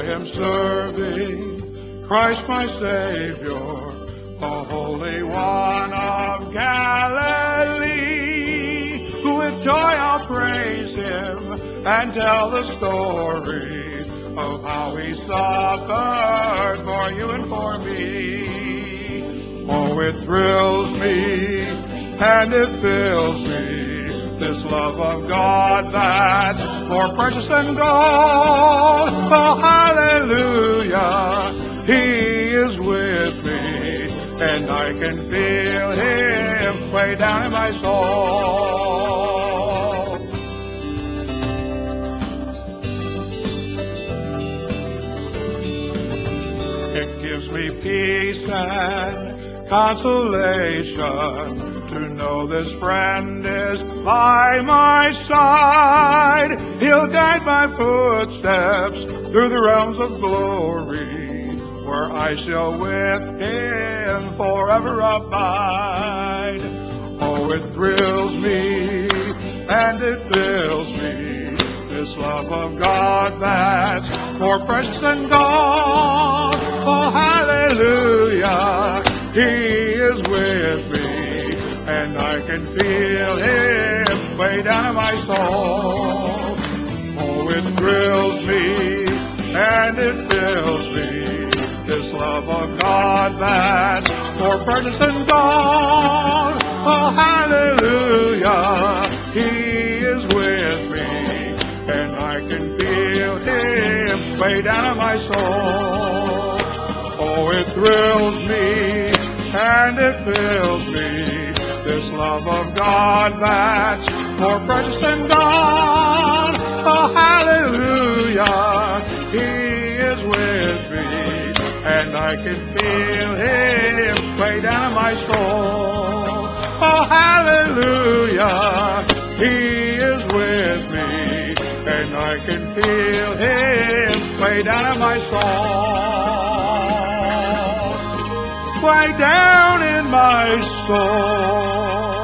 am serving Christ my Savior, the Holy One of Galilee. With joy I'll praise Him and tell the story of how He suffered for you and for me. Oh, it thrills me and it fills me, this love of God that's more precious than gold. Oh, hallelujah, He is with me, and I can feel Him way down in my soul. It gives me peace and consolation to know this friend is by my side. He'll guide my footsteps through the realms of glory, where I shall with Him forever abide. Oh, it thrills me and it fills me, this love of God that's more precious than gold. Oh, hallelujah, He is with me, and I can feel Him way down in my soul. Oh, it thrills me and it fills me, this love of God that's more precious than gold. Oh, hallelujah, He is with me, and I can feel Him way down in my soul. Oh, it thrills me and it fills me, this love of God that's more precious than gold. Oh, hallelujah, He is with me, and I can feel Him way down in my soul. Oh, hallelujah, He is with me, and I can feel Him way down in my soul. Way down in my soul.